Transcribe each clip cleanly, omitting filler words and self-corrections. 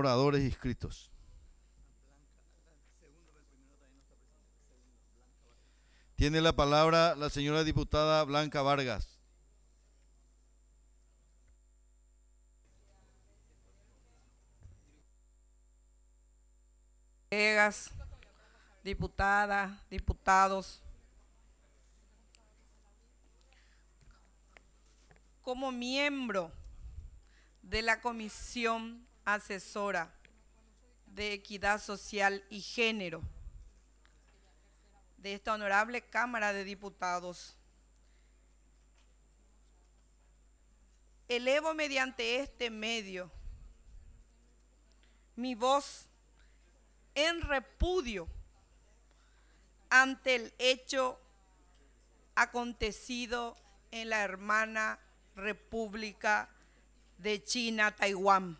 oradores inscritos. Tiene la palabra la señora diputada Blanca Vargas. Colegas, diputadas, diputados, como miembro de la Comisión Asesora de Equidad Social y Género de esta honorable Cámara de Diputados, elevo mediante este medio mi voz en repudio ante el hecho acontecido en la hermana República de China, Taiwán,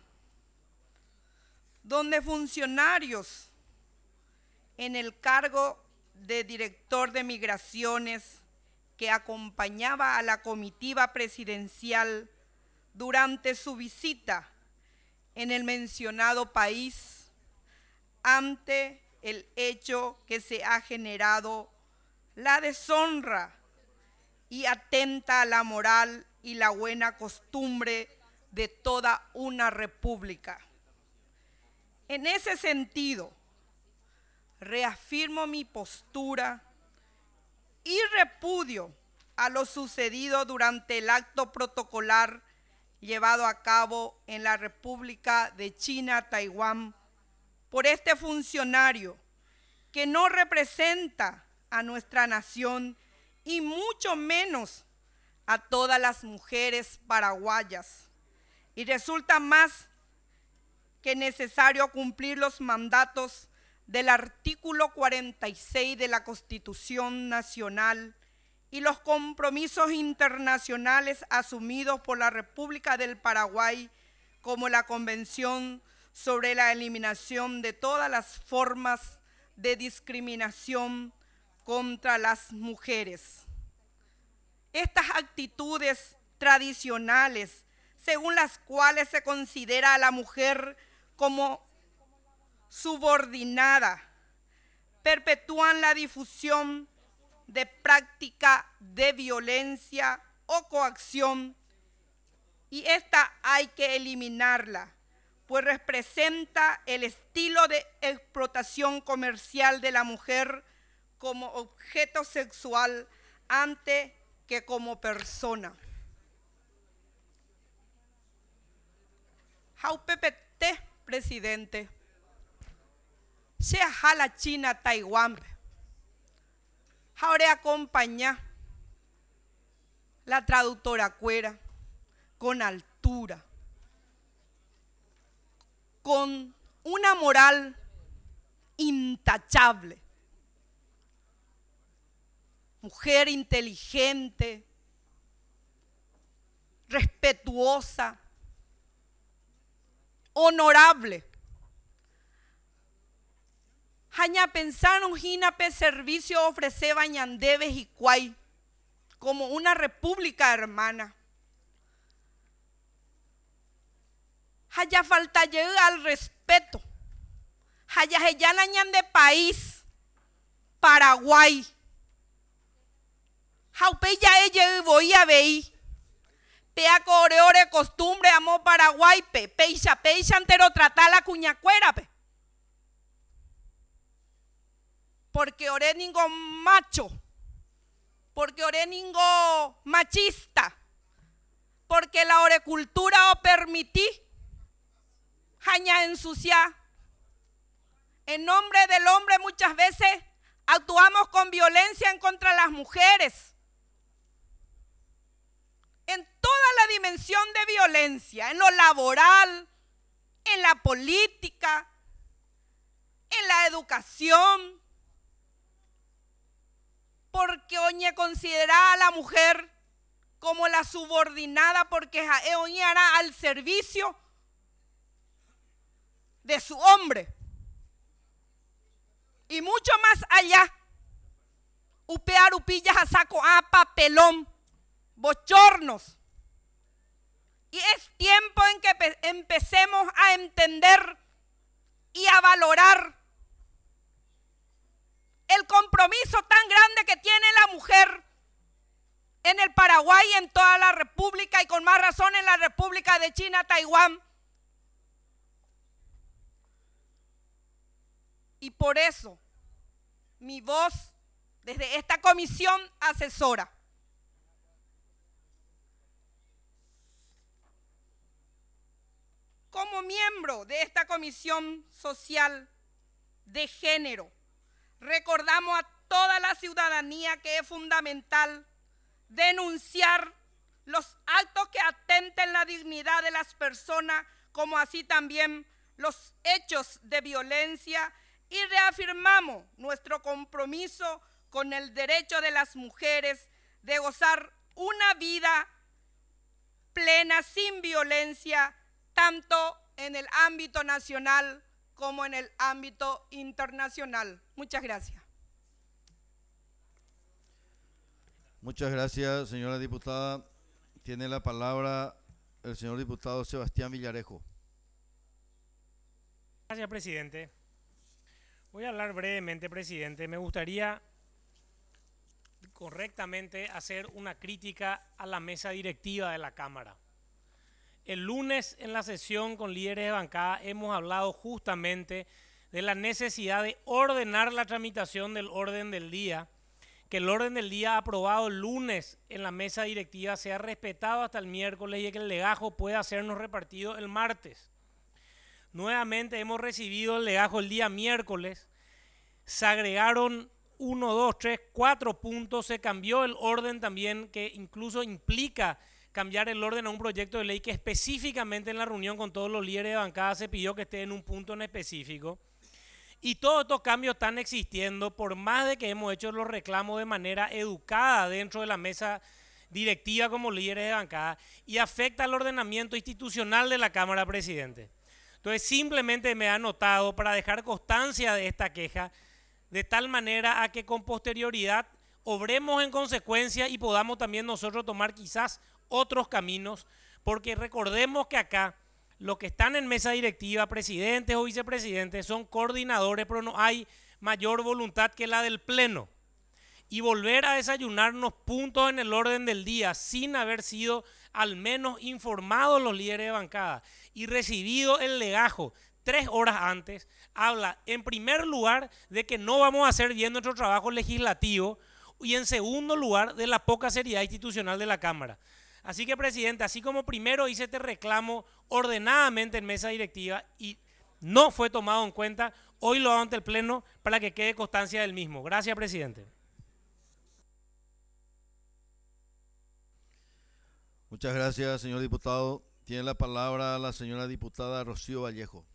donde funcionarios en el cargo de director de migraciones que acompañaba a la comitiva presidencial durante su visita en el mencionado país, ante el hecho que se ha generado la deshonra y atenta a la moral y la buena costumbre de toda una república. En ese sentido, reafirmo mi postura y repudio a lo sucedido durante el acto protocolar llevado a cabo en la República de China, Taiwán, por este funcionario que no representa a nuestra nación y mucho menos a todas las mujeres paraguayas. Y resulta más que necesario cumplir los mandatos del artículo 46 de la Constitución Nacional y los compromisos internacionales asumidos por la República del Paraguay, como la Convención sobre la eliminación de todas las formas de discriminación contra las mujeres. Estas actitudes tradicionales, según las cuales se considera a la mujer como subordinada, perpetúan la difusión de práctica de violencia o coacción, y esta hay que eliminarla, pues representa el estilo de explotación comercial de la mujer como objeto sexual antes que como persona. Jau PPT, presidente, se jala China, Taiwán, ahora acompaña la traductora Cuera con altura, con una moral intachable, mujer inteligente, respetuosa, honorable. Haña pensaron Jinape servicio ofrece Bañandeves y Cuay como una república hermana. Haya falta llega al respeto. Haya heyanañan de país Paraguay. Jaupe ya ella voy a ver. Pea coreore costumbre amo Paraguay pe peixa entero tratar la cuñacuera pe. Porque ore ningo macho. Porque ore ningo machista. Porque la orecultura o permití jaña ensuciar. En nombre del hombre muchas veces actuamos con violencia en contra de las mujeres. En toda la dimensión de violencia, en lo laboral, en la política, en la educación. Porque oñe considera a la mujer como la subordinada porque oñe hará al servicio de su hombre. Y mucho más allá, upear upillas a saco a papelón, bochornos. Y es tiempo en que empecemos a entender y a valorar el compromiso tan grande que tiene la mujer en el Paraguay y en toda la República, y con más razón en la República de China, Taiwán. Y por eso mi voz desde esta comisión asesora como miembro de esta comisión social de género, recordamos a toda la ciudadanía que es fundamental denunciar los actos que atenten la dignidad de las personas, como así también los hechos de violencia, y reafirmamos nuestro compromiso con el derecho de las mujeres de gozar una vida plena, sin violencia, tanto en el ámbito nacional como en el ámbito internacional. Muchas gracias. Muchas gracias, señora diputada. Tiene la palabra el señor diputado Sebastián Villarejo. Gracias, presidente. Voy a hablar brevemente, presidente. Me gustaría correctamente hacer una crítica a la mesa directiva de la Cámara. El lunes en la sesión con líderes de bancada hemos hablado justamente de la necesidad de ordenar la tramitación del orden del día, que el orden del día aprobado el lunes en la mesa directiva sea respetado hasta el miércoles y que el legajo pueda sernos repartido el martes. Nuevamente hemos recibido el legajo el día miércoles, se agregaron 1, 2, 3, 4 puntos, se cambió el orden también, que incluso implica cambiar el orden a un proyecto de ley que específicamente en la reunión con todos los líderes de bancada se pidió que esté en un punto en específico. Y todos estos cambios están existiendo por más de que hemos hecho los reclamos de manera educada dentro de la mesa directiva como líderes de bancada, y afecta al ordenamiento institucional de la Cámara, presidente. Entonces simplemente me ha anotado para dejar constancia de esta queja, de tal manera a que con posterioridad obremos en consecuencia y podamos también nosotros tomar quizás otros caminos, porque recordemos que acá los que están en mesa directiva, presidentes o vicepresidentes, son coordinadores, pero no hay mayor voluntad que la del Pleno. Y volver a desayunarnos puntos en el orden del día sin haber sido al menos informados los líderes de bancada y recibido el legajo 3 horas antes, habla en primer lugar de que no vamos a hacer bien nuestro trabajo legislativo y en segundo lugar de la poca seriedad institucional de la Cámara. Así que, presidente, así como primero hice este reclamo ordenadamente en mesa directiva y no fue tomado en cuenta, hoy lo hago ante el Pleno para que quede constancia del mismo. Gracias, presidente. Muchas gracias, señor diputado. Tiene la palabra la señora diputada Rocío Vallejo.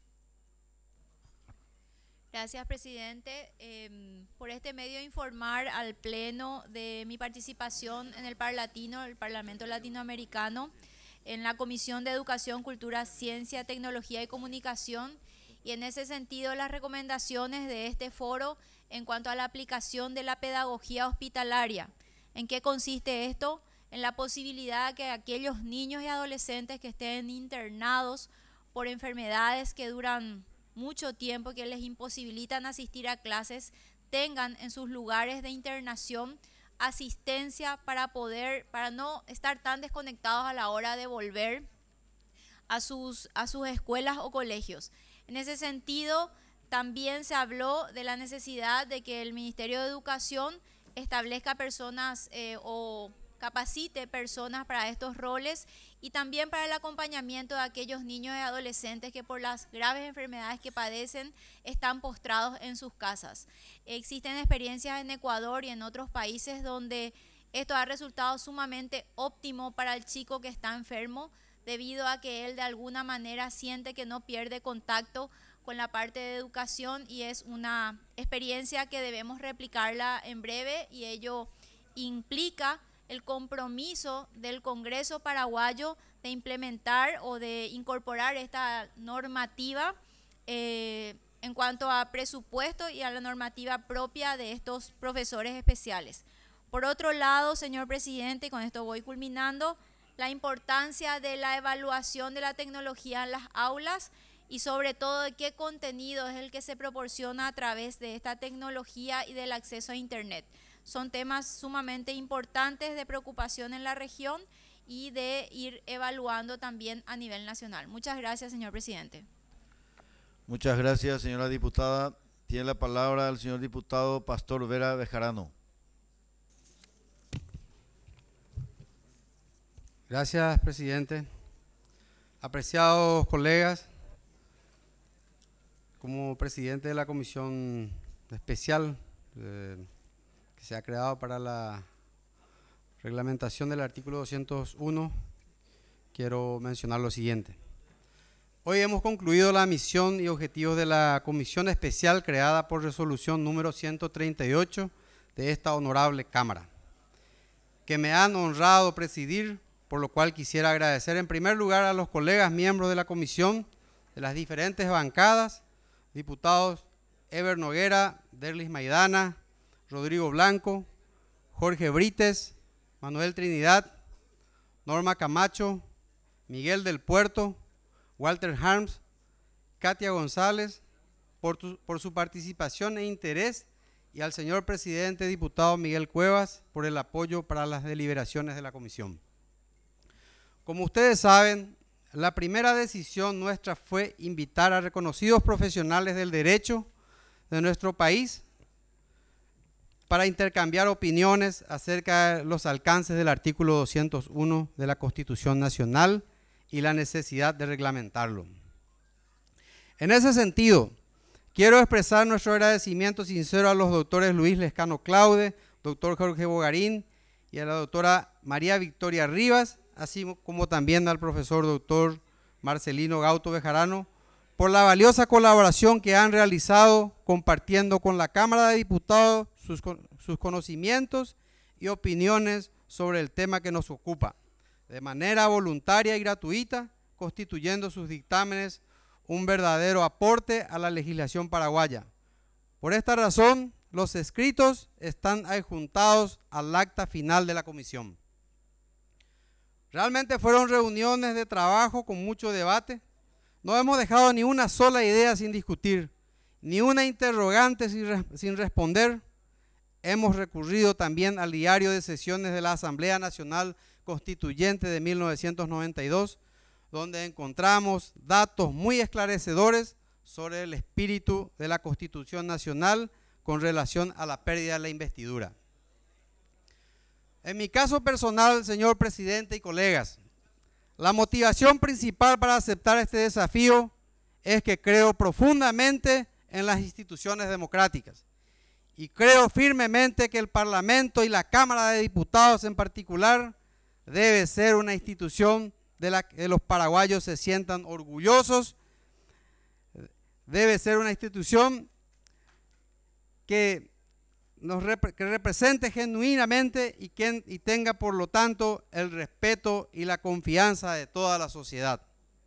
Gracias, presidente. Por este medio informar al Pleno de mi participación en el Parlatino, el Parlamento Latinoamericano, en la Comisión de Educación, Cultura, Ciencia, Tecnología y Comunicación, y en ese sentido las recomendaciones de este foro en cuanto a la aplicación de la pedagogía hospitalaria. ¿En qué consiste esto? En la posibilidad que aquellos niños y adolescentes que estén internados por enfermedades que duran mucho tiempo, que les imposibilitan asistir a clases, tengan en sus lugares de internación asistencia para no estar tan desconectados a la hora de volver a sus escuelas o colegios. En ese sentido, también se habló de la necesidad de que el Ministerio de Educación establezca personas o capacite personas para estos roles, y también para el acompañamiento de aquellos niños y adolescentes que por las graves enfermedades que padecen están postrados en sus casas. Existen experiencias en Ecuador y en otros países donde esto ha resultado sumamente óptimo para el chico que está enfermo, debido a que él de alguna manera siente que no pierde contacto con la parte de educación, y es una experiencia que debemos replicarla en breve, y ello implica el compromiso del Congreso paraguayo de implementar o de incorporar esta normativa en cuanto a presupuesto y a la normativa propia de estos profesores especiales. Por otro lado, señor presidente, con esto voy culminando, la importancia de la evaluación de la tecnología en las aulas y sobre todo de qué contenido es el que se proporciona a través de esta tecnología y del acceso a Internet. Son temas sumamente importantes de preocupación en la región y de ir evaluando también a nivel nacional. Muchas gracias, señor presidente. Muchas gracias, señora diputada. Tiene la palabra el señor diputado Pastor Vera Bejarano. Gracias, presidente. Apreciados colegas, como presidente de la comisión especial que se ha creado para la reglamentación del artículo 201, quiero mencionar lo siguiente. Hoy hemos concluido la misión y objetivos de la comisión especial creada por resolución número 138 de esta honorable Cámara, que me han honrado presidir, por lo cual quisiera agradecer en primer lugar a los colegas miembros de la comisión de las diferentes bancadas, diputados Ever Noguera, Derlis Maidana, Rodrigo Blanco, Jorge Brites, Manuel Trinidad, Norma Camacho, Miguel del Puerto, Walter Harms, Katia González, por su participación e interés, y al señor presidente diputado Miguel Cuevas por el apoyo para las deliberaciones de la comisión. Como ustedes saben, la primera decisión nuestra fue invitar a reconocidos profesionales del derecho de nuestro país para intercambiar opiniones acerca de los alcances del artículo 201 de la Constitución Nacional y la necesidad de reglamentarlo. En ese sentido, quiero expresar nuestro agradecimiento sincero a los doctores Luis Lescano Claude, doctor Jorge Bogarín y a la doctora María Victoria Rivas, así como también al profesor doctor Marcelino Gauto Bejarano, por la valiosa colaboración que han realizado compartiendo con la Cámara de Diputados sus conocimientos y opiniones sobre el tema que nos ocupa, de manera voluntaria y gratuita, constituyendo sus dictámenes un verdadero aporte a la legislación paraguaya. Por esta razón, los escritos están adjuntados al acta final de la comisión. Realmente fueron reuniones de trabajo con mucho debate. No hemos dejado ni una sola idea sin discutir, ni una interrogante sin responder. Hemos recurrido también al diario de sesiones de la Asamblea Nacional Constituyente de 1992, donde encontramos datos muy esclarecedores sobre el espíritu de la Constitución Nacional con relación a la pérdida de la investidura. En mi caso personal, señor presidente y colegas, la motivación principal para aceptar este desafío es que creo profundamente en las instituciones democráticas y creo firmemente que el Parlamento y la Cámara de Diputados en particular debe ser una institución de la que los paraguayos se sientan orgullosos, debe ser una institución que represente genuinamente y tenga por lo tanto el respeto y la confianza de toda la sociedad.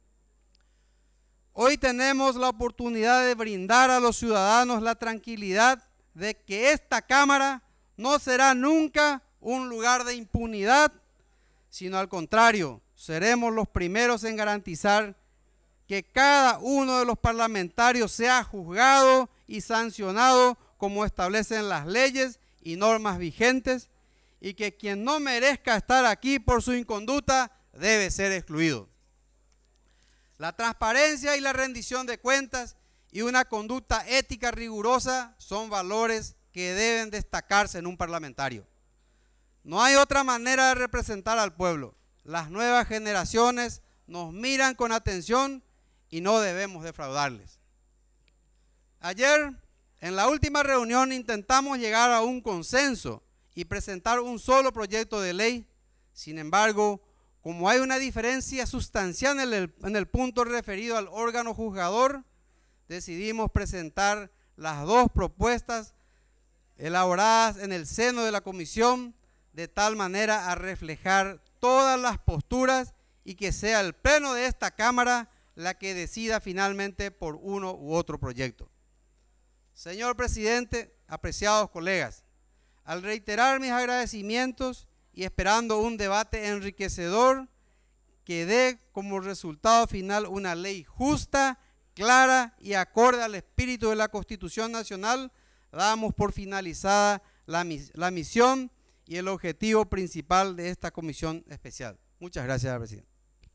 Hoy tenemos la oportunidad de brindar a los ciudadanos la tranquilidad de que esta Cámara no será nunca un lugar de impunidad, sino al contrario, seremos los primeros en garantizar que cada uno de los parlamentarios sea juzgado y sancionado como establecen las leyes y normas vigentes, y que quien no merezca estar aquí por su inconducta debe ser excluido. La transparencia y la rendición de cuentas y una conducta ética rigurosa son valores que deben destacarse en un parlamentario. No hay otra manera de representar al pueblo. Las nuevas generaciones nos miran con atención y no debemos defraudarles. Ayer, en la última reunión, intentamos llegar a un consenso y presentar un solo proyecto de ley. Sin embargo, como hay una diferencia sustancial en el punto referido al órgano juzgador, decidimos presentar las dos propuestas elaboradas en el seno de la comisión, de tal manera a reflejar todas las posturas y que sea el pleno de esta Cámara la que decida finalmente por uno u otro proyecto. Señor presidente, apreciados colegas, al reiterar mis agradecimientos y esperando un debate enriquecedor que dé como resultado final una ley justa, clara y acorde al espíritu de la Constitución Nacional, damos por finalizada la misión y el objetivo principal de esta comisión especial. Muchas gracias, presidente.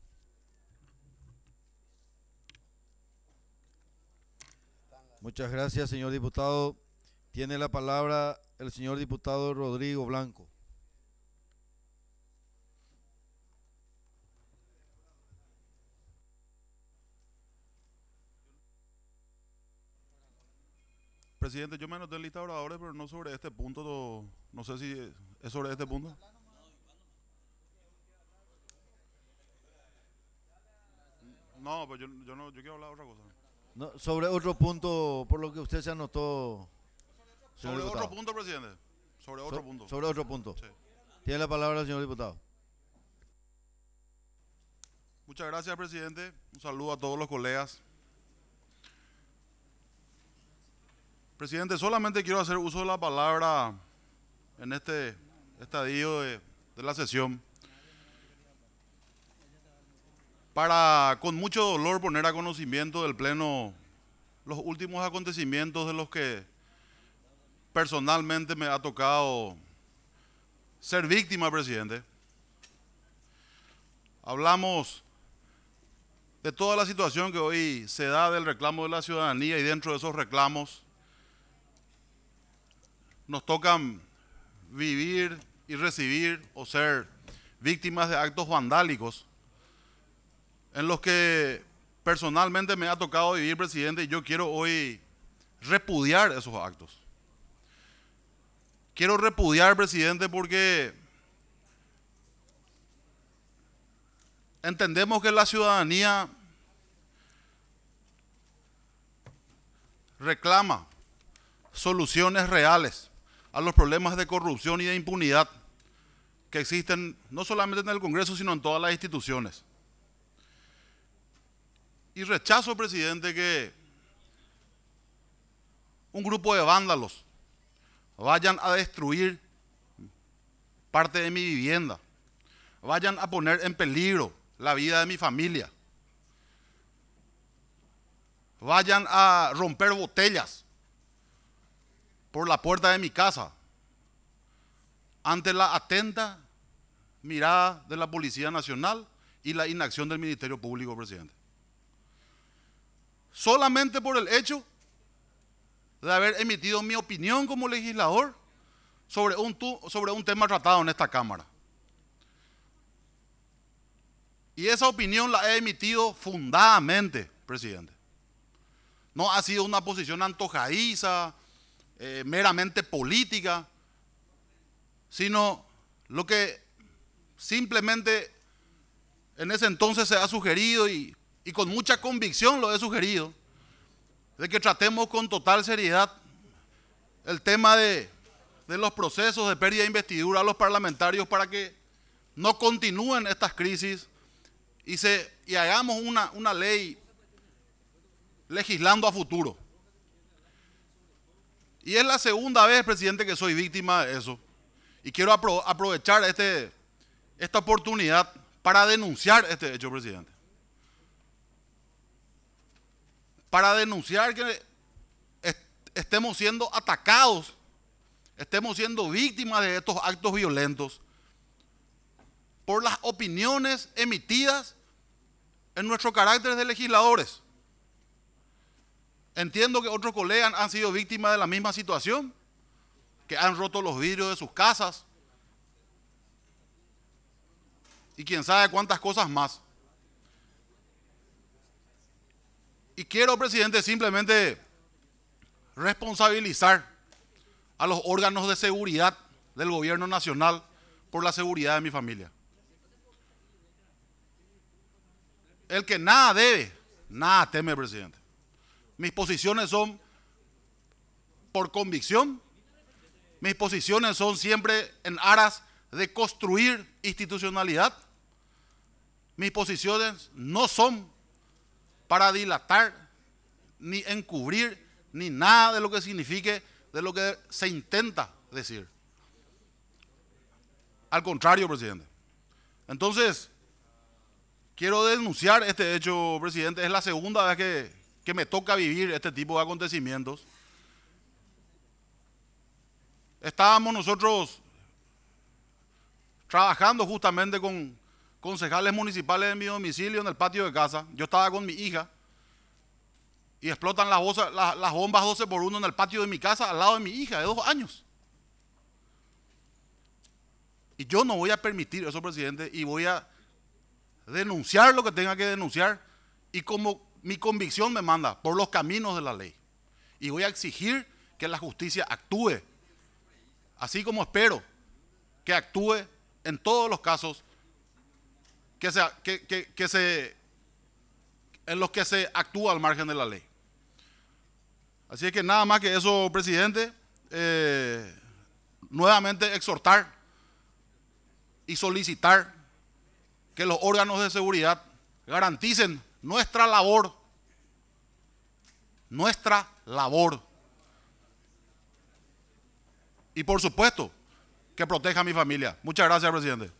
Muchas gracias, señor diputado. Tiene la palabra el señor diputado Rodrigo Blanco. Presidente, yo me anoté en lista de oradores, pero no sobre este punto. No sé si es sobre este punto. No, pues yo quiero hablar de otra cosa. No, sobre otro punto, por lo que usted se anotó. Señor Sobre diputado. otro punto, presidente. Sobre otro punto. Sobre otro punto. Sí. Tiene la palabra el señor diputado. Muchas gracias, presidente. Un saludo a todos los colegas. Presidente, solamente quiero hacer uso de la palabra en este estadio de la sesión para, con mucho dolor, poner a conocimiento del Pleno los últimos acontecimientos de los que personalmente me ha tocado ser víctima, presidente. Hablamos de toda la situación que hoy se da del reclamo de la ciudadanía, y dentro de esos reclamos nos tocan vivir y recibir o ser víctimas de actos vandálicos en los que personalmente me ha tocado vivir, presidente, y yo quiero hoy repudiar esos actos. Quiero repudiar, presidente, porque entendemos que la ciudadanía reclama soluciones reales a los problemas de corrupción y de impunidad que existen no solamente en el Congreso, sino en todas las instituciones. Y rechazo, presidente, que un grupo de vándalos vayan a destruir parte de mi vivienda, vayan a poner en peligro la vida de mi familia, vayan a romper botellas por la puerta de mi casa ante la atenta mirada de la Policía Nacional y la inacción del Ministerio Público, presidente. Solamente por el hecho de haber emitido mi opinión como legislador sobre un tema tratado en esta Cámara. Y esa opinión la he emitido fundadamente, presidente. No ha sido una posición antojadiza, meramente política, sino lo que simplemente en ese entonces se ha sugerido y con mucha convicción lo he sugerido, de que tratemos con total seriedad el tema de los procesos de pérdida de investidura a los parlamentarios para que no continúen estas crisis y hagamos una ley legislando a futuro. Y es la segunda vez, presidente, que soy víctima de eso. Y quiero aprovechar esta oportunidad para denunciar este hecho, presidente. Para denunciar que estemos siendo atacados, estemos siendo víctimas de estos actos violentos por las opiniones emitidas en nuestro carácter de legisladores. Entiendo que otros colegas han sido víctimas de la misma situación, que han roto los vidrios de sus casas y quién sabe cuántas cosas más. Y quiero, presidente, simplemente responsabilizar a los órganos de seguridad del gobierno nacional por la seguridad de mi familia. El que nada debe, nada teme, presidente. Mis posiciones son por convicción, mis posiciones son siempre en aras de construir institucionalidad, mis posiciones no son para dilatar, ni encubrir, ni nada de lo que signifique, de lo que se intenta decir. Al contrario, presidente. Entonces, quiero denunciar este hecho, presidente. Es la segunda vez que que me toca vivir este tipo de acontecimientos, estábamos nosotros trabajando justamente con concejales municipales en mi domicilio, en el patio de casa. Yo estaba con mi hija y explotan las bombas 12x1 en el patio de mi casa, al lado de mi hija de 2 años. Y yo no voy a permitir eso, presidente, y voy a denunciar lo que tenga que denunciar, y como mi convicción me manda, por los caminos de la ley. Y voy a exigir que la justicia actúe, así como espero que actúe en todos los casos en los que se actúa al margen de la ley. Así es que nada más que eso, presidente, nuevamente exhortar y solicitar que los órganos de seguridad garanticen nuestra labor, y por supuesto que proteja a mi familia. Muchas gracias, presidente.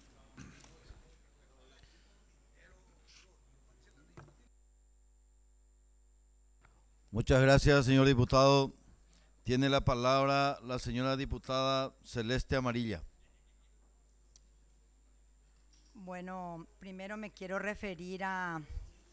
Muchas gracias, señor diputado. Tiene la palabra la señora diputada Celeste Amarilla. Bueno, primero me quiero referir a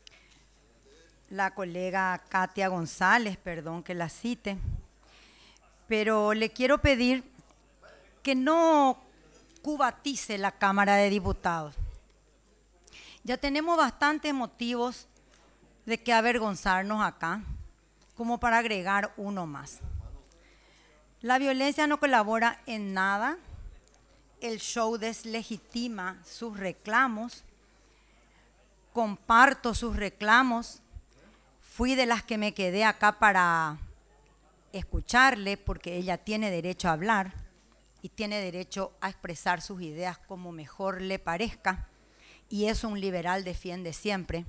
la colega Katia González, perdón que la cite, pero le quiero pedir que no cubatice la Cámara de Diputados. Ya tenemos bastantes motivos de que avergonzarnos acá, como para agregar uno más. La violencia no colabora en nada, el show deslegitima sus reclamos, comparto sus reclamos, fui de las que me quedé acá para escucharle porque ella tiene derecho a hablar y tiene derecho a expresar sus ideas como mejor le parezca, y eso un liberal defiende siempre.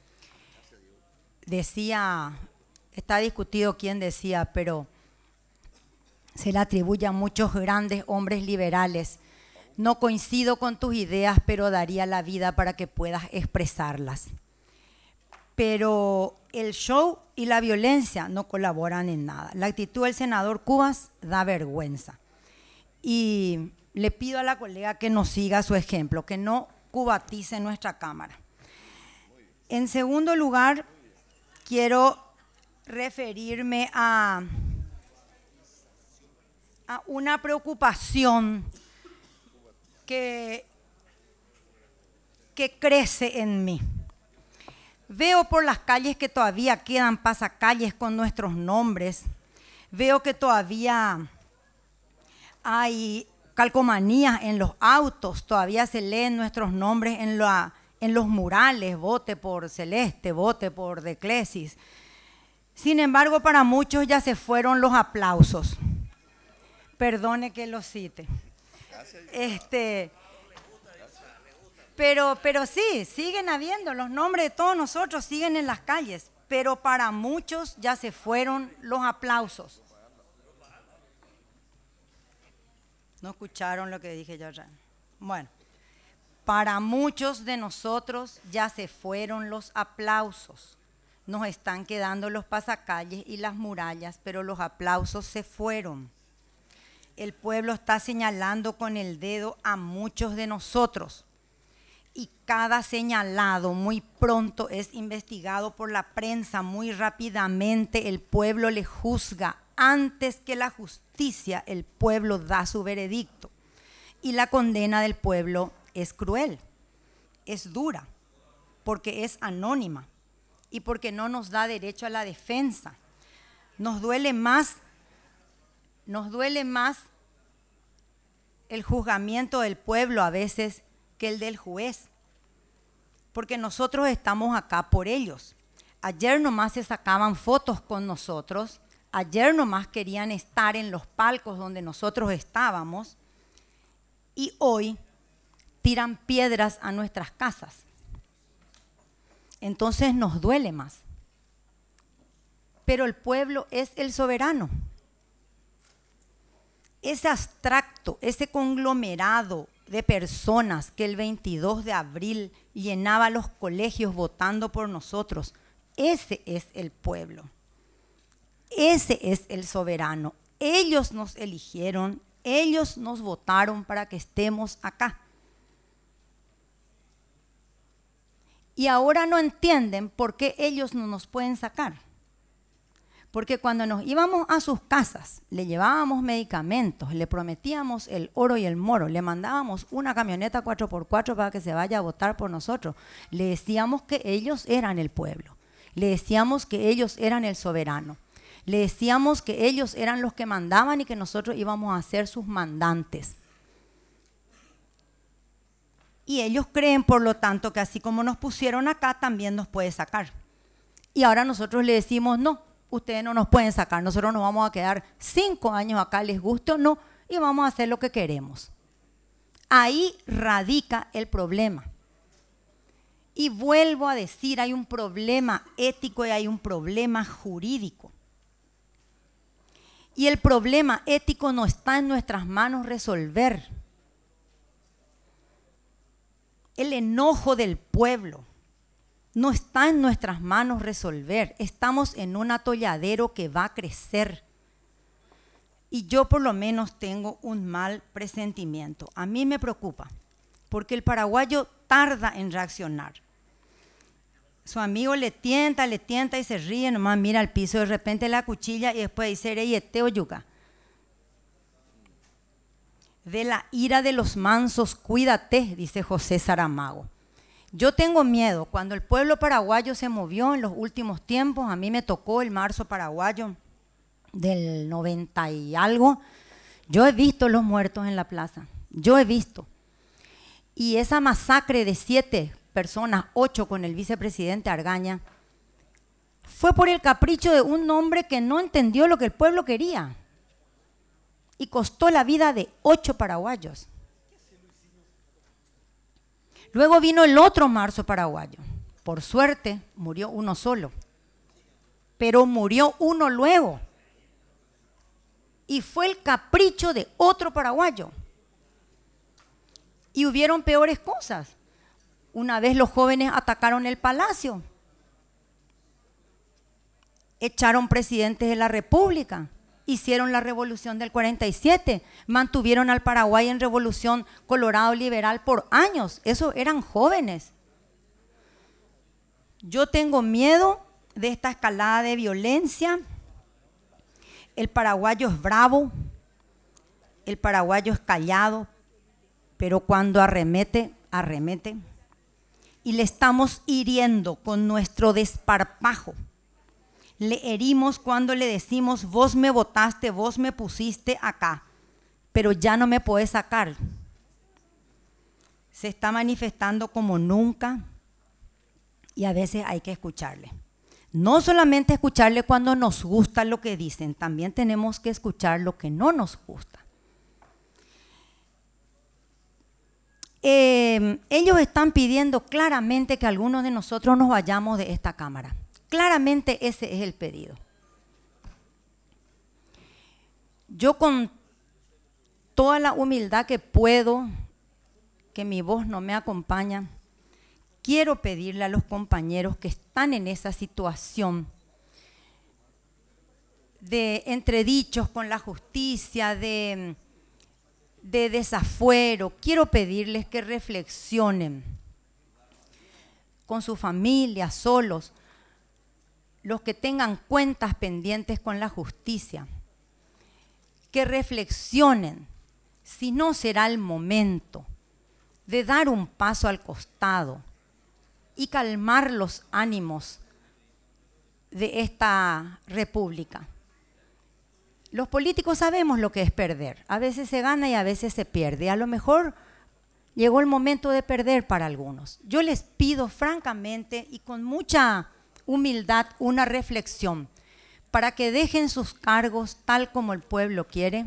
Decía, está discutido quién decía, pero se le atribuye a muchos grandes hombres liberales. No coincido con tus ideas, pero daría la vida para que puedas expresarlas. Pero el show y la violencia no colaboran en nada. La actitud del senador Cubas da vergüenza. Y le pido a la colega que nos siga su ejemplo, que no cubatice nuestra Cámara. En segundo lugar, quiero referirme a una preocupación que crece en mí. Veo por las calles que todavía quedan pasacalles con nuestros nombres. Veo que todavía hay calcomanías en los autos, todavía se leen nuestros nombres en los murales, vote por Celeste, vote por Declesis. Sin embargo, para muchos ya se fueron los aplausos. Perdone que lo cite. Pero sí, siguen habiendo, los nombres de todos nosotros siguen en las calles, pero para muchos ya se fueron los aplausos. ¿No escucharon lo que dije yo ya? Bueno, para muchos de nosotros ya se fueron los aplausos. Nos están quedando los pasacalles y las murallas, pero los aplausos se fueron. El pueblo está señalando con el dedo a muchos de nosotros. Y cada señalado muy pronto es investigado por la prensa, muy rápidamente el pueblo le juzga. Antes que la justicia, el pueblo da su veredicto. Y la condena del pueblo es cruel, es dura, porque es anónima y porque no nos da derecho a la defensa. Nos duele más el juzgamiento del pueblo a veces que el del juez, porque nosotros estamos acá por ellos. Ayer nomás se sacaban fotos con nosotros, ayer nomás querían estar en los palcos donde nosotros estábamos, y hoy tiran piedras a nuestras casas. Entonces nos duele más. Pero el pueblo es el soberano. Ese abstracto, ese conglomerado de personas que el 22 de abril llenaba los colegios votando por nosotros, ese es el pueblo. Ese es el soberano. Ellos nos eligieron, ellos nos votaron para que estemos acá. Y ahora no entienden por qué ellos no nos pueden sacar. Porque cuando nos íbamos a sus casas, le llevábamos medicamentos, le prometíamos el oro y el moro, le mandábamos una camioneta 4x4 para que se vaya a votar por nosotros. Le decíamos que ellos eran el pueblo. Le decíamos que ellos eran el soberano. Le decíamos que ellos eran los que mandaban y que nosotros íbamos a ser sus mandantes. Y ellos creen, por lo tanto, que así como nos pusieron acá, también nos puede sacar. Y ahora nosotros le decimos, no, ustedes no nos pueden sacar, nosotros nos vamos a quedar 5 años acá, les guste o no, y vamos a hacer lo que queremos. Ahí radica el problema. Y vuelvo a decir, hay un problema ético y hay un problema jurídico. Y el problema ético no está en nuestras manos resolver. El enojo del pueblo no está en nuestras manos resolver. Estamos en un atolladero que va a crecer. Y yo por lo menos tengo un mal presentimiento. A mí me preocupa, porque el paraguayo tarda en reaccionar. Su amigo le tienta y se ríe, nomás mira al piso, de repente la cuchilla y después dice, reyeteo yuca. De la ira de los mansos, cuídate, dice José Saramago. Yo tengo miedo. Cuando el pueblo paraguayo se movió en los últimos tiempos, a mí me tocó el marzo paraguayo del 90 y algo, yo he visto los muertos en la plaza, yo he visto. Y esa masacre de 7 personas, 8 con el vicepresidente Argaña, fue por el capricho de un hombre que no entendió lo que el pueblo quería. Y costó la vida de 8 paraguayos. Luego vino el otro marzo paraguayo. Por suerte murió uno solo, pero murió uno luego. Y fue el capricho de otro paraguayo. Y hubieron peores cosas. Una vez los jóvenes atacaron el palacio. Echaron presidentes de la República. Hicieron la revolución del 47, mantuvieron al Paraguay en revolución colorado liberal por años. Esos eran jóvenes. Yo tengo miedo de esta escalada de violencia. El paraguayo es bravo, el paraguayo es callado, pero cuando arremete, arremete. Y le estamos hiriendo con nuestro desparpajo. Le herimos cuando le decimos, vos me votaste, vos me pusiste acá, pero ya no me podés sacar. Se está manifestando como nunca y a veces hay que escucharle. No solamente escucharle cuando nos gusta lo que dicen, también tenemos que escuchar lo que no nos gusta. Ellos están pidiendo claramente que algunos de nosotros nos vayamos de esta Cámara. Claramente ese es el pedido. Yo con toda la humildad que puedo, que mi voz no me acompaña, quiero pedirle a los compañeros que están en esa situación de entredichos con la justicia, de desafuero, quiero pedirles que reflexionen con su familia, solos, los que tengan cuentas pendientes con la justicia, que reflexionen si no será el momento de dar un paso al costado y calmar los ánimos de esta república. Los políticos sabemos lo que es perder, a veces se gana y a veces se pierde, a lo mejor llegó el momento de perder para algunos. Yo les pido francamente y con mucha humildad una reflexión para que dejen sus cargos tal como el pueblo quiere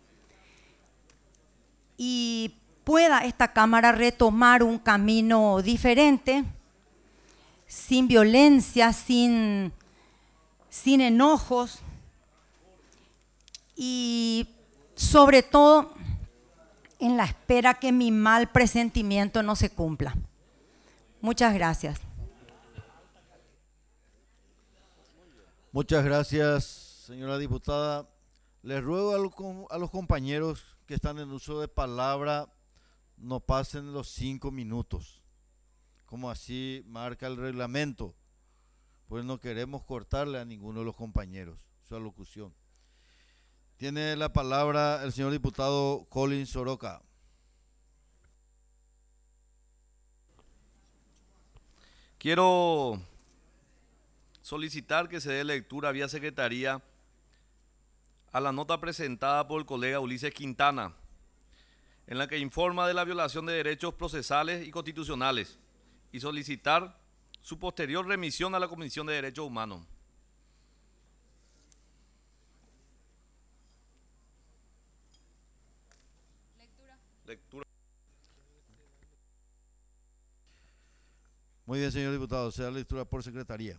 y pueda esta Cámara retomar un camino diferente, sin violencia, sin enojos y sobre todo en la espera que mi mal presentimiento no se cumpla. Muchas gracias. Muchas gracias, señora diputada. Les ruego a los compañeros que están en uso de palabra no pasen los 5 minutos, como así marca el reglamento, pues no queremos cortarle a ninguno de los compañeros su alocución. Tiene la palabra el señor diputado Colin Soroka. Quiero solicitar que se dé lectura vía secretaría a la nota presentada por el colega Ulises Quintana, en la que informa de la violación de derechos procesales y constitucionales, y solicitar su posterior remisión a la Comisión de Derechos Humanos. Lectura. Muy bien, señor diputado, se da lectura por secretaría.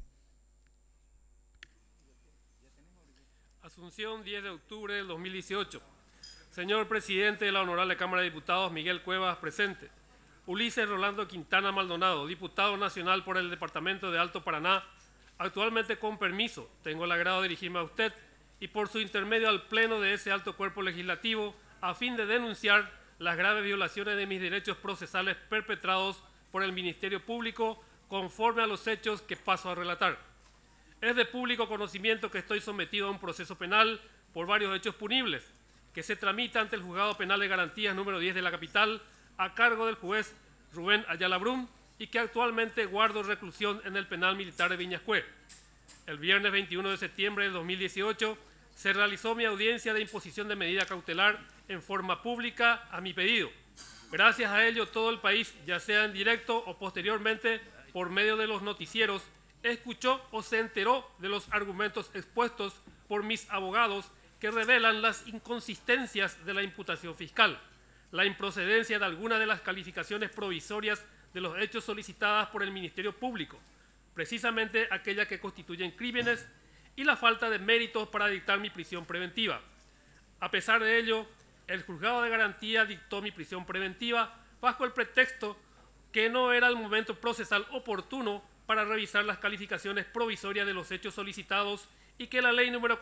Asunción, 10 de octubre del 2018. Señor presidente de la Honorable Cámara de Diputados, Miguel Cuevas, presente. Ulises Rolando Quintana Maldonado, diputado nacional por el Departamento de Alto Paraná. Actualmente, con permiso, tengo el agrado de dirigirme a usted y por su intermedio al Pleno de ese alto cuerpo legislativo a fin de denunciar las graves violaciones de mis derechos procesales perpetrados por el Ministerio Público conforme a los hechos que paso a relatar. Es de público conocimiento que estoy sometido a un proceso penal por varios hechos punibles, que se tramita ante el Juzgado Penal de Garantías número 10 de la capital, a cargo del juez Rubén Ayala Brum, y que actualmente guardo reclusión en el Penal Militar de Viñascue. El viernes 21 de septiembre de 2018 se realizó mi audiencia de imposición de medida cautelar en forma pública a mi pedido. Gracias a ello, todo el país, ya sea en directo o posteriormente por medio de los noticieros, escuchó o se enteró de los argumentos expuestos por mis abogados que revelan las inconsistencias de la imputación fiscal, la improcedencia de algunas de las calificaciones provisorias de los hechos solicitadas por el Ministerio Público, precisamente aquellas que constituyen crímenes, y la falta de méritos para dictar mi prisión preventiva. A pesar de ello, el Juzgado de Garantía dictó mi prisión preventiva bajo el pretexto que no era el momento procesal oportuno para revisar las calificaciones provisorias de los hechos solicitados y que la ley número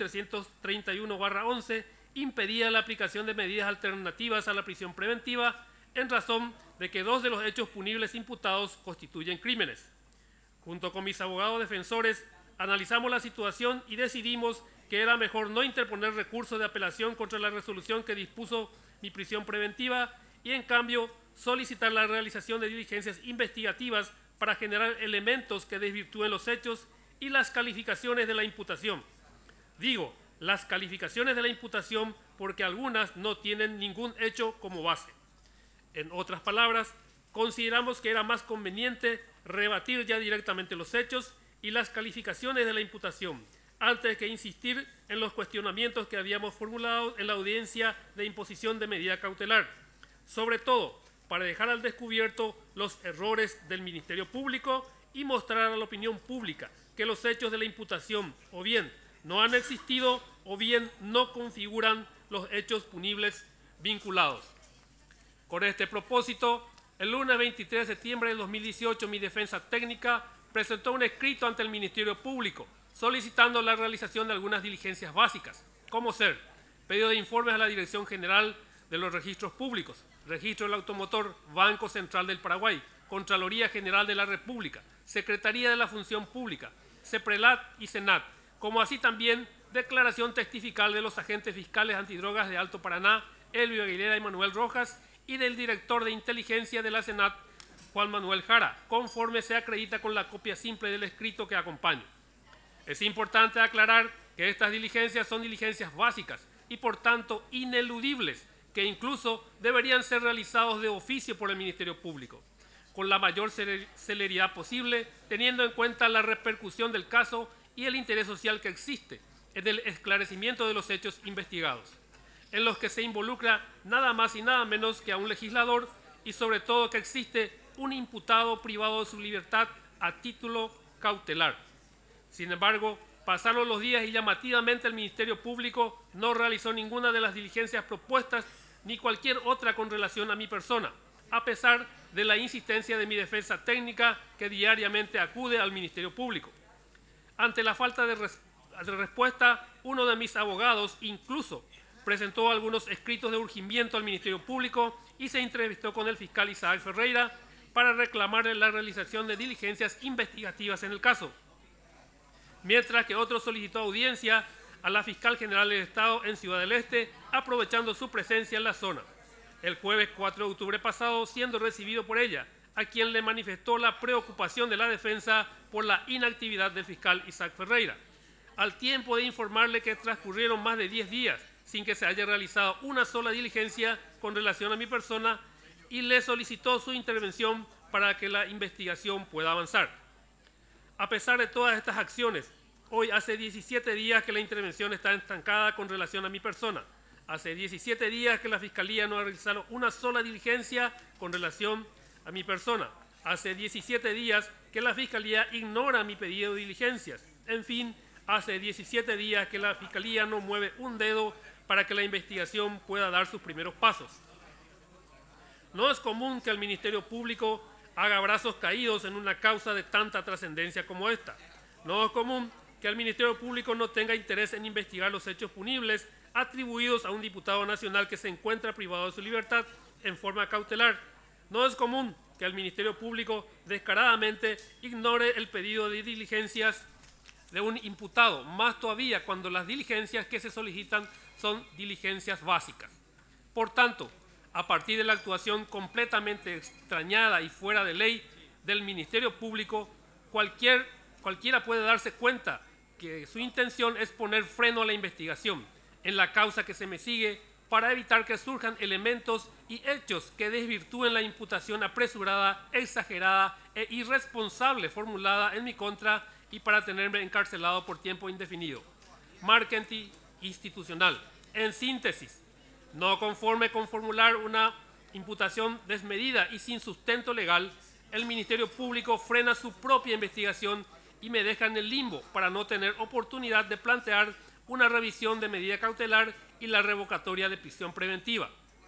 4331/11 impedía la aplicación de medidas alternativas a la prisión preventiva en razón de que 2 de los hechos punibles imputados constituyen crímenes. Junto con mis abogados defensores, analizamos la situación y decidimos que era mejor no interponer recurso de apelación contra la resolución que dispuso mi prisión preventiva y, en cambio, solicitar la realización de diligencias investigativas para generar elementos que desvirtúen los hechos y las calificaciones de la imputación. Digo, las calificaciones de la imputación porque algunas no tienen ningún hecho como base. En otras palabras, consideramos que era más conveniente rebatir ya directamente los hechos y las calificaciones de la imputación, antes que insistir en los cuestionamientos que habíamos formulado en la audiencia de imposición de medida cautelar, sobre todo para dejar al descubierto los errores del Ministerio Público y mostrar a la opinión pública que los hechos de la imputación o bien no han existido o bien no configuran los hechos punibles vinculados. Con este propósito, el lunes 23 de septiembre de 2018, mi defensa técnica presentó un escrito ante el Ministerio Público solicitando la realización de algunas diligencias básicas, como ser pedido de informes a la Dirección General de los Registros Públicos, Registro del Automotor, Banco Central del Paraguay, Contraloría General de la República, Secretaría de la Función Pública, CEPRELAT y SENAT, como así también declaración testifical de los agentes fiscales antidrogas de Alto Paraná, Elvio Aguilera y Manuel Rojas, y del director de inteligencia de la SENAT, Juan Manuel Jara, conforme se acredita con la copia simple del escrito que acompaña. Es importante aclarar que estas diligencias son diligencias básicas y por tanto ineludibles, que incluso deberían ser realizados de oficio por el Ministerio Público, con la mayor celeridad posible, teniendo en cuenta la repercusión del caso y el interés social que existe en el esclarecimiento de los hechos investigados, en los que se involucra nada más y nada menos que a un legislador y sobre todo que existe un imputado privado de su libertad a título cautelar. Sin embargo, pasaron los días y llamativamente el Ministerio Público no realizó ninguna de las diligencias propuestas ni cualquier otra con relación a mi persona, a pesar de la insistencia de mi defensa técnica que diariamente acude al Ministerio Público. Ante la falta de respuesta, uno de mis abogados incluso presentó algunos escritos de urgimiento al Ministerio Público y se entrevistó con el fiscal Isaac Ferreira para reclamarle la realización de diligencias investigativas en el caso, mientras que otro solicitó audiencia a la fiscal general del Estado en Ciudad del Este, aprovechando su presencia en la zona. El jueves 4 de octubre pasado, siendo recibido por ella, a quien le manifestó la preocupación de la defensa por la inactividad del fiscal Isaac Ferreira, al tiempo de informarle que transcurrieron más de 10 días sin que se haya realizado una sola diligencia con relación a mi persona, y le solicitó su intervención para que la investigación pueda avanzar. A pesar de todas estas acciones, hoy hace 17 días que la intervención está estancada con relación a mi persona. Hace 17 días que la Fiscalía no ha realizado una sola diligencia con relación a mi persona. Hace 17 días que la Fiscalía ignora mi pedido de diligencias. En fin, hace 17 días que la Fiscalía no mueve un dedo para que la investigación pueda dar sus primeros pasos. No es común que el Ministerio Público haga brazos caídos en una causa de tanta trascendencia como esta. No es común que el Ministerio Público no tenga interés en investigar los hechos punibles atribuidos a un diputado nacional que se encuentra privado de su libertad en forma cautelar. No es común que el Ministerio Público descaradamente ignore el pedido de diligencias de un imputado, más todavía cuando las diligencias que se solicitan son diligencias básicas. Por tanto, a partir de la actuación completamente extrañada y fuera de ley del Ministerio Público, cualquiera puede darse cuenta que su intención es poner freno a la investigación en la causa que se me sigue para evitar que surjan elementos y hechos que desvirtúen la imputación apresurada, exagerada e irresponsable formulada en mi contra y para tenerme encarcelado por tiempo indefinido. Marketing institucional. En síntesis, no conforme con formular una imputación desmedida y sin sustento legal, el Ministerio Público frena su propia investigación y me deja en el limbo para no tener oportunidad de plantear una revisión de medida cautelar y la revocatoria de prisión preventiva.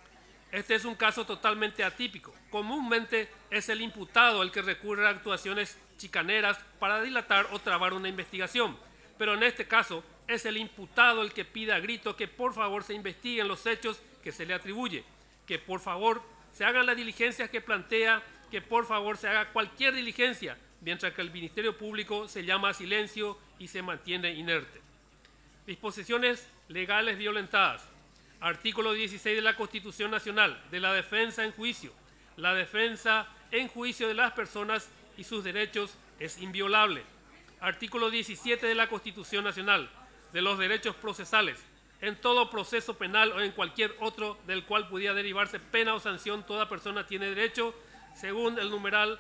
Este es un caso totalmente atípico. Comúnmente es el imputado el que recurre a actuaciones chicaneras para dilatar o trabar una investigación, pero en este caso es el imputado el que pide a grito que por favor se investiguen los hechos que se le atribuye, que por favor se hagan las diligencias que plantea, que por favor se haga cualquier diligencia, mientras que el Ministerio Público se llama a silencio y se mantiene inerte. Disposiciones legales violentadas. Artículo 16 de la Constitución Nacional, de la defensa en juicio. La defensa en juicio de las personas y sus derechos es inviolable. Artículo 17 de la Constitución Nacional, de los derechos procesales. En todo proceso penal o en cualquier otro del cual pudiera derivarse pena o sanción, toda persona tiene derecho, según el numeral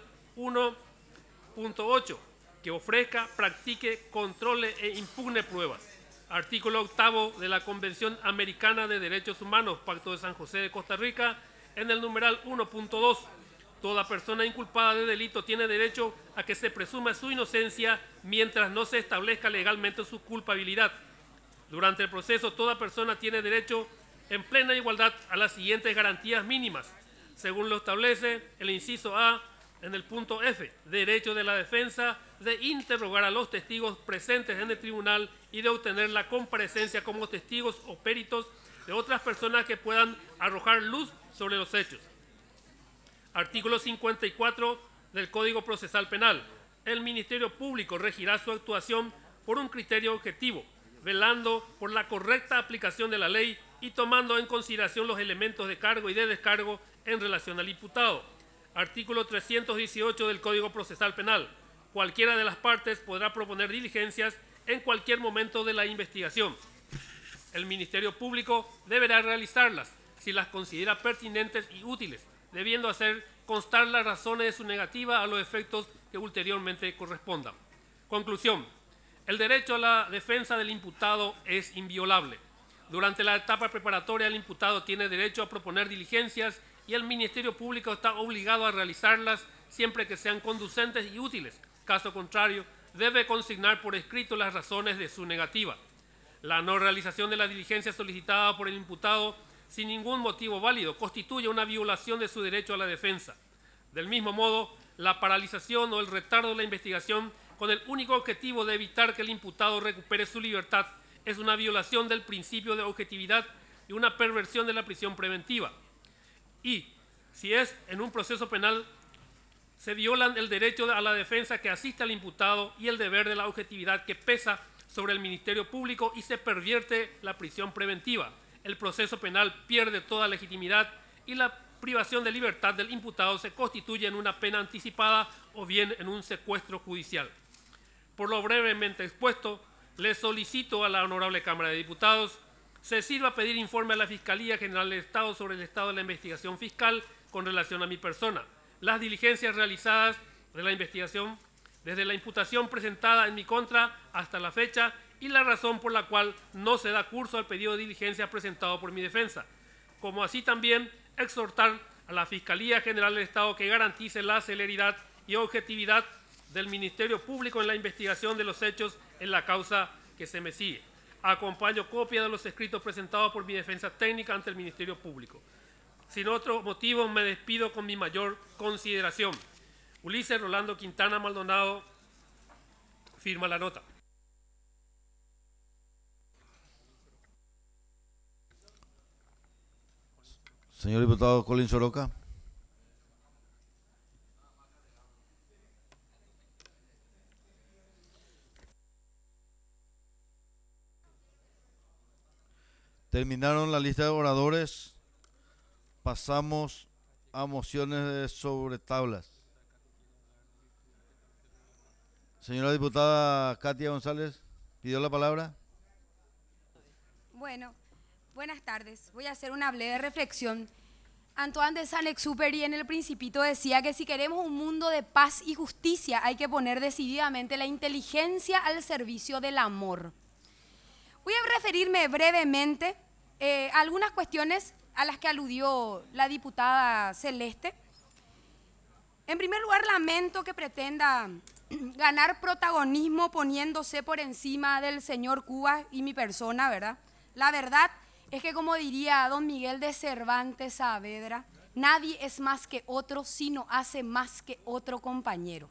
1.8, que ofrezca, practique, controle e impugne pruebas. Artículo 8 de la Convención Americana de Derechos Humanos, Pacto de San José de Costa Rica, en el numeral 1.2. Toda persona inculpada de delito tiene derecho a que se presuma su inocencia mientras no se establezca legalmente su culpabilidad. Durante el proceso, toda persona tiene derecho en plena igualdad a las siguientes garantías mínimas, según lo establece el inciso A en el punto F, derecho de la defensa de interrogar a los testigos presentes en el tribunal y de obtener la comparecencia como testigos o peritos de otras personas que puedan arrojar luz sobre los hechos. Artículo 54 del Código Procesal Penal. El Ministerio Público regirá su actuación por un criterio objetivo, velando por la correcta aplicación de la ley y tomando en consideración los elementos de cargo y de descargo en relación al imputado. Artículo 318 del Código Procesal Penal. Cualquiera de las partes podrá proponer diligencias en cualquier momento de la investigación. El Ministerio Público deberá realizarlas si las considera pertinentes y útiles, debiendo hacer constar las razones de su negativa a los efectos que ulteriormente correspondan. Conclusión. El derecho a la defensa del imputado es inviolable. Durante la etapa preparatoria, el imputado tiene derecho a proponer diligencias y el Ministerio Público está obligado a realizarlas siempre que sean conducentes y útiles. Caso contrario, debe consignar por escrito las razones de su negativa. La no realización de la diligencia solicitada por el imputado sin ningún motivo válido constituye una violación de su derecho a la defensa. Del mismo modo, la paralización o el retardo de la investigación con el único objetivo de evitar que el imputado recupere su libertad es una violación del principio de objetividad y una perversión de la prisión preventiva. Y si es en un proceso penal, se violan el derecho a la defensa que asiste al imputado y el deber de la objetividad que pesa sobre el Ministerio Público y se pervierte la prisión preventiva. El proceso penal pierde toda legitimidad y la privación de libertad del imputado se constituye en una pena anticipada o bien en un secuestro judicial. Por lo brevemente expuesto, le solicito a la Honorable Cámara de Diputados se sirva a pedir informe a la Fiscalía General del Estado sobre el estado de la investigación fiscal con relación a mi persona, las diligencias realizadas de la investigación desde la imputación presentada en mi contra hasta la fecha y la razón por la cual no se da curso al pedido de diligencia presentado por mi defensa, como así también exhortar a la Fiscalía General del Estado que garantice la celeridad y objetividad del Ministerio Público en la investigación de los hechos en la causa que se me sigue. Acompaño copia de los escritos presentados por mi defensa técnica ante el Ministerio Público. Sin otro motivo, me despido con mi mayor consideración. Ulises Rolando Quintana Maldonado firma la nota. Señor diputado Colin Soroka. Terminaron la lista de oradores. Pasamos a mociones sobre tablas. Señora diputada Katia González, pidió la palabra. Bueno, buenas tardes. Voy a hacer una breve reflexión. Antoine de Saint-Exupéry en El Principito decía que si queremos un mundo de paz y justicia hay que poner decididamente la inteligencia al servicio del amor. Voy a referirme brevemente a algunas cuestiones a las que aludió la diputada Celeste. En primer lugar, lamento que pretenda ganar protagonismo poniéndose por encima del señor Cubas y mi persona, ¿verdad? La verdad es que, como diría don Miguel de Cervantes Saavedra, nadie es más que otro si no hace más que otro compañero.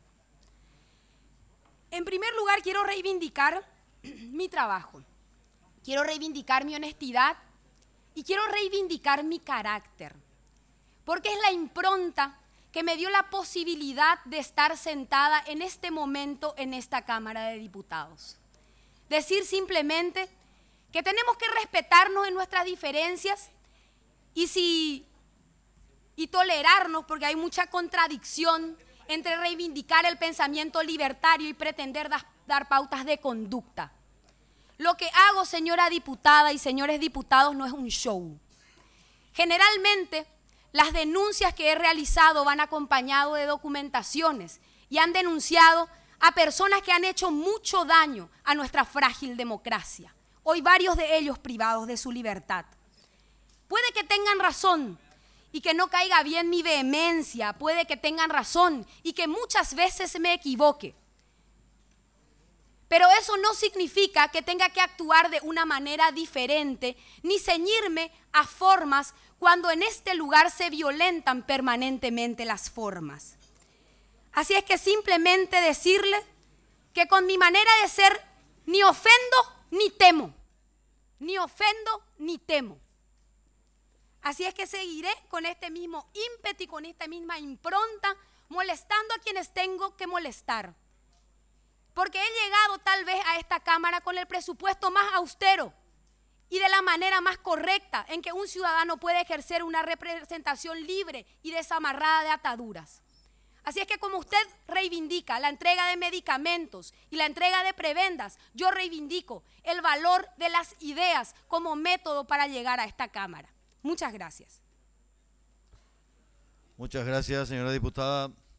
En primer lugar, quiero reivindicar mi trabajo, quiero reivindicar mi honestidad y quiero reivindicar mi carácter, porque es la impronta que me dio la posibilidad de estar sentada en este momento en esta Cámara de Diputados. Decir simplemente que tenemos que respetarnos en nuestras diferencias y tolerarnos, porque hay mucha contradicción entre reivindicar el pensamiento libertario y pretender dar pautas de conducta. Lo que hago, señora diputada y señores diputados, no es un show. Generalmente, las denuncias que he realizado van acompañadas de documentaciones y han denunciado a personas que han hecho mucho daño a nuestra frágil democracia. Hoy varios de ellos privados de su libertad. Puede que tengan razón y que no caiga bien mi vehemencia, puede que tengan razón y que muchas veces me equivoque. Pero eso no significa que tenga que actuar de una manera diferente ni ceñirme a formas cuando en este lugar se violentan permanentemente las formas. Así es que simplemente decirle que con mi manera de ser ni ofendo ni temo, ni ofendo ni temo. Así es que seguiré con este mismo ímpetu y con esta misma impronta, molestando a quienes tengo que molestar. Porque he llegado tal vez a esta Cámara con el presupuesto más austero y de la manera más correcta en que un ciudadano puede ejercer una representación libre y desamarrada de ataduras. Así es que como usted reivindica la entrega de medicamentos y la entrega de prebendas, yo reivindico el valor de las ideas como método para llegar a esta Cámara. Muchas gracias. Muchas gracias, señora diputada.